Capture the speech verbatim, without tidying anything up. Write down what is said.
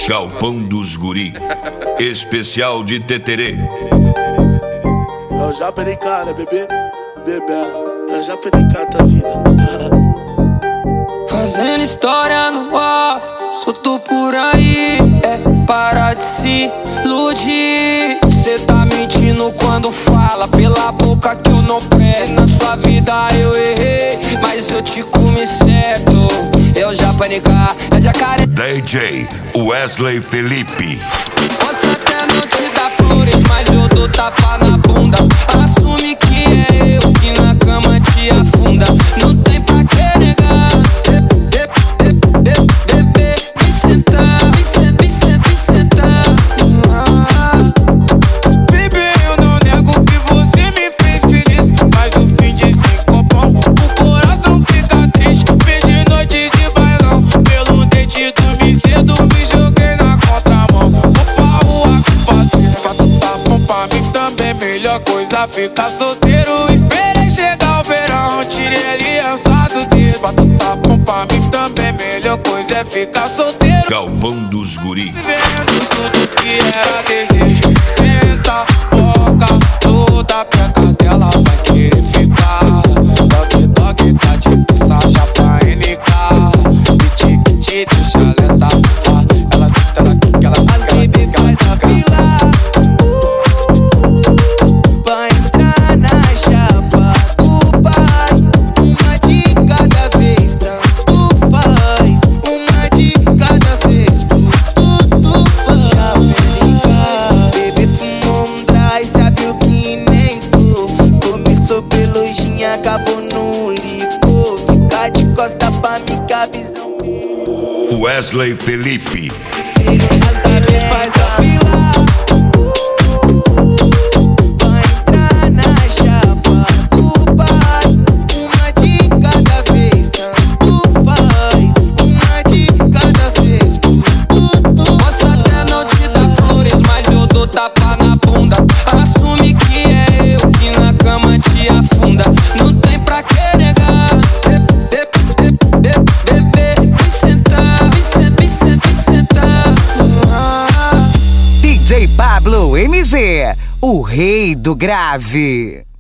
Galpão dos Guri, especial de Teterê. Eu já perdi cara, bebê, bebela. Eu já perdi cara da vida. Fazendo história no off, solto por aí. É parar de se iludir. Cê tá mentindo quando fala pela boca que eu não presto. Na sua vida eu errei, mas eu te comi certo. Eu já panicar, é jacaré. D J Wesley Felipe. Posso até não te dar flores, mas eu dou tapa na bunda. Assume que é eu que na cama te afunda. Não tem pra que negar. Bebê, me sentar, me sentar, me sentar, me sentar. Bebê, eu não nego que você me fez feliz, mas o fim de cinco pão, o coração fica triste. Perdi noite de bailão, pelo dente dormi cedo, me joguei na contramão. Vou pra rua que passei, se pra tu tá bom pra mim também. Melhor coisa ficar solteiro, esperei chegar o verão, tirei aliança do dedo. Se pra tu tá bom pra mim também, melhor coisa é ficar solteiro. Galpão dos Guri. Vivendo tudo que era desejo. Senta, boca, toda peca dela vai querer ficar. Toque, toque, tá de mensagem pra N K. Piti, piti, deixa lenta. Ela senta, ela quica, ela faz, ela quica, ela faz a fila. Vai entrar na chapa do pai. Uma de cada vez, tanto faz. Uma de cada vez, tudo faz. Já vem bebê fumou um dry, sabe o que nem tu. Começou pelo gin, acabou no licor. Fica de costa pra mim que a visão melhor. Wesley Felipe. As galera faz a fila. Vai entrar na chapa do pai. Uma de cada vez, tanto faz. Uma de cada vez, tudo. Posso até não te dar flores, mas eu dou tapa na bunda. Assume que é eu que na cama te afunda. Não tem pra que negar. Bebê, me sentar, me sentar, me sentar, me sentar. D J Pablo M G, o rei do grave.